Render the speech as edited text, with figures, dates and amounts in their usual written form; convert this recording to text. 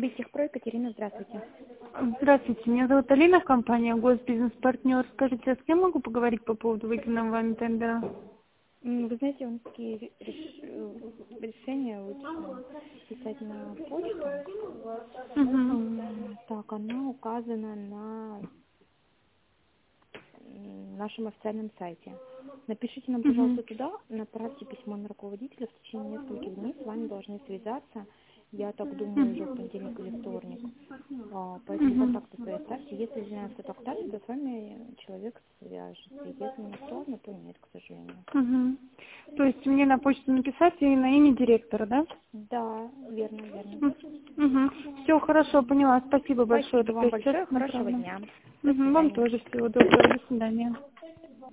Битехпро, Екатерина, здравствуйте. Здравствуйте, меня зовут Алина, компания Госбизнес-партнер. Скажите, а с кем могу поговорить по поводу выигранного вами тендера? Вы знаете, у нас такие решения лучше писать на почту. Так, она указана на нашем официальном сайте. Напишите нам, пожалуйста, туда, направьте письмо на руководителя, в течение нескольких дней с вами должны связаться. Я так думаю, уже в понедельник или вторник. Поэтому контакты свои оставьте. Если извиняюсь, кто оставит, то с вами человек свяжется. Если никто, то нет, к сожалению. То есть мне на почту написать и на имя директора, да? Да, верно. Все, хорошо, поняла. Спасибо большое. Спасибо вам большое, хорошего дня. До Вам свидания. тоже всего доброго. До свидания.